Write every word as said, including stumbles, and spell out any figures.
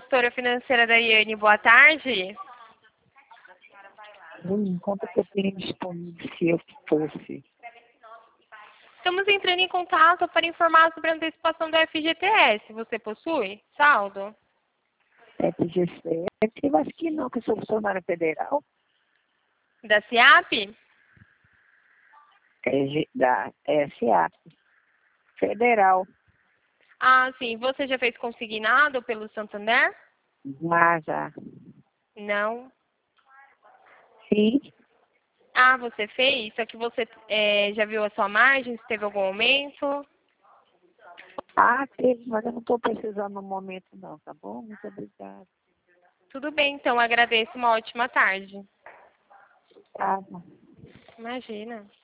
consultora financeira da Iane. Boa tarde. Hum, quanto que eu tenho disponível se eu fosse? Estamos entrando em contato para informar sobre a antecipação do F G T S. Você possui saldo? F G C, eu acho que não, que eu sou funcionária federal. Da SIAP? É, G- da S A P. Federal. Ah, sim. Você já fez consignado pelo Santander? Já, já. Não. Sim. Ah, você fez? Só que você é, já viu a sua margem? Se teve algum aumento? Ah, teve, mas eu não estou precisando no momento não, tá bom? Muito obrigada. Tudo bem, então. Agradeço. Uma ótima tarde. Tá bom. Imagina.